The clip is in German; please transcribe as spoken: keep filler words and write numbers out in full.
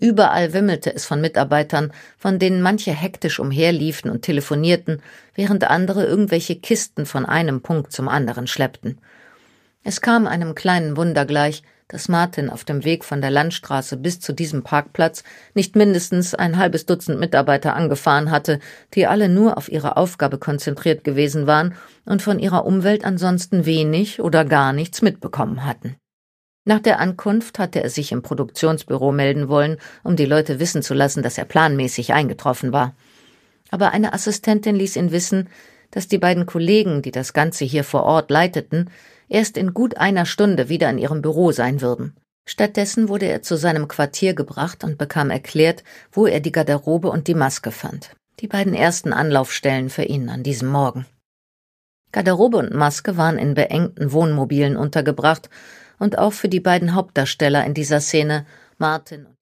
Überall wimmelte es von Mitarbeitern, von denen manche hektisch umherliefen und telefonierten, während andere irgendwelche Kisten von einem Punkt zum anderen schleppten. Es kam einem kleinen Wunder gleich, dass Martin auf dem Weg von der Landstraße bis zu diesem Parkplatz nicht mindestens ein halbes Dutzend Mitarbeiter angefahren hatte, die alle nur auf ihre Aufgabe konzentriert gewesen waren und von ihrer Umwelt ansonsten wenig oder gar nichts mitbekommen hatten. Nach der Ankunft hatte er sich im Produktionsbüro melden wollen, um die Leute wissen zu lassen, dass er planmäßig eingetroffen war. Aber eine Assistentin ließ ihn wissen, dass die beiden Kollegen, die das Ganze hier vor Ort leiteten, erst in gut einer Stunde wieder in ihrem Büro sein würden. Stattdessen wurde er zu seinem Quartier gebracht und bekam erklärt, wo er die Garderobe und die Maske fand. Die beiden ersten Anlaufstellen für ihn an diesem Morgen. Garderobe und Maske waren in beengten Wohnmobilen untergebracht und auch für die beiden Hauptdarsteller in dieser Szene, Martin